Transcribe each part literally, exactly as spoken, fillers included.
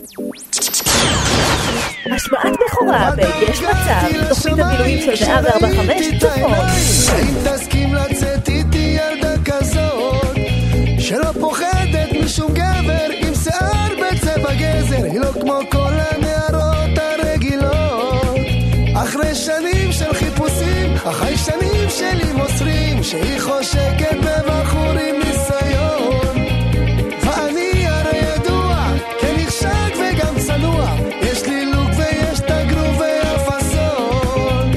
השפעת בכורה ב"יש מצב", תוכנית המילואים של מאה וארבע נקודה חמש צפון. אם תסכים לצאת איתי ילדה כזאת שלא פוחדת משום גבר עם שיער בצבע גזר, היא לא כמו כל הנערות הרגילות. אחרי שנים של חיפושים, אחרי שנים שלי מוסרים שהיא חושקת בבחורים ניסיון, ואני הרי ידוע כנחשק וגם צנוע, יש לי לוק ויש תגרו והפסון.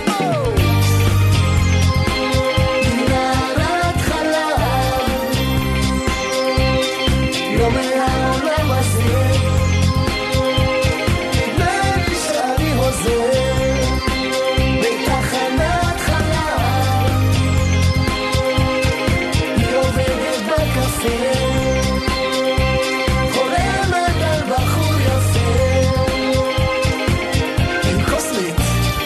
נערת חלב לא מהעולם הזה, נדמה לי שאני הוזר בתחנת חלב, היא עובדת בקפה חולמת על בחור יפה עם קוסמית.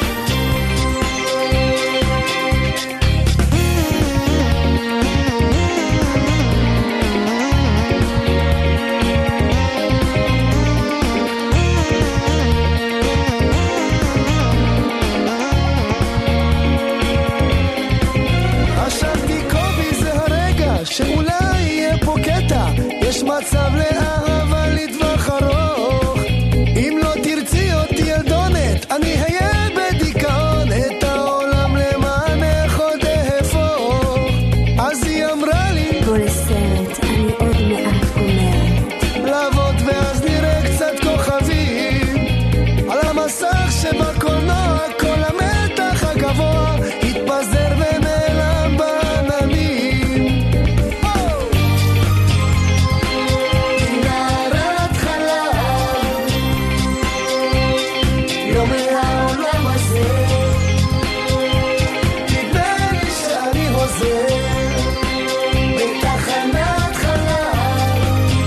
חשבתי קובי זה הרגע שאולי יהיה פה קטע, יש מצב לאהבה לטווח ארוך, אם לא תרצי אותי ילדונת אני היה בדיכאון, את העולם למענך עוד אהפוך. אז היא אמרה לי בוא לסרט, אני עוד מעט אומרת. לעבוד ואז נראה קצת כוכבים על המסך שבקולנוע, כל המתח הגבוה התפזר ונעלם בעננים. נערת חלב לא מהעולם הזה, נדמה לי שאני הוזר בתחנת חלב,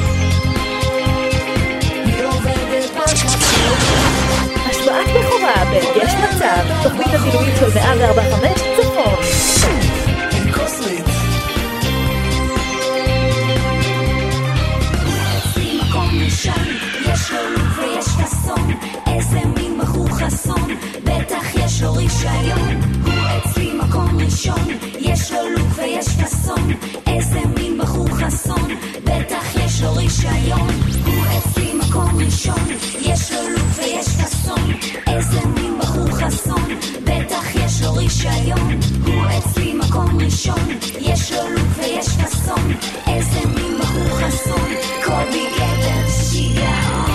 היא עובדת בקפה. השפעת בכורה ב"יש מצב", תוכנית המילואים של מאה וארבע נקודה חמש צפון. עם קוסמית. אצלי מקום ראשון, יש לו לוק ויש פסון, איזה מין בחור חסון, בטח יש לו רישיון. הוא אצלי מקום ראשון, יש לו לוק ויש פסון, איזה מין בחור חסון, בטח יש לו רישיון. הוא אצלי מקום ראשון, יש לו לוק ויש פסון, איזה מין בחור חסון, בטח יש לו רישיון. הוא אצלי מקום ראשון, יש לו לוק ויש פסון, איזה מין בחור חסון, קובי גבר שיגעון.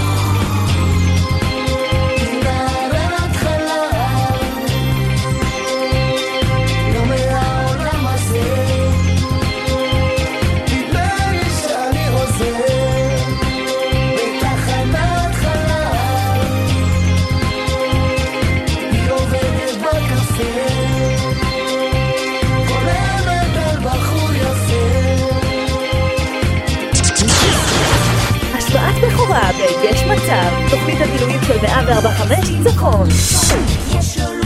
נערת חלב לא מהעולם הזה, נדמה לי שאני הוזר בתחנת חלב, היא עובדת בקפה חולמת על בחור יפה. השפעת בכורה ב"יש מצב", תוכנית המילואים של מאה וארבע נקודה חמש צפון. יש לו